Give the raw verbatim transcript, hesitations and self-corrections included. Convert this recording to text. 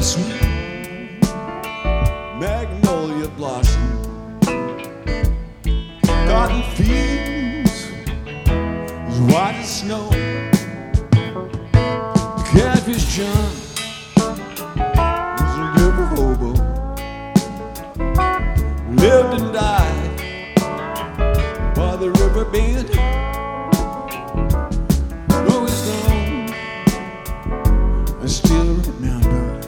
sweet magnolia blossom, cotton fields as white as snow. Catfish John was a river hobo, lived and died by the river bend.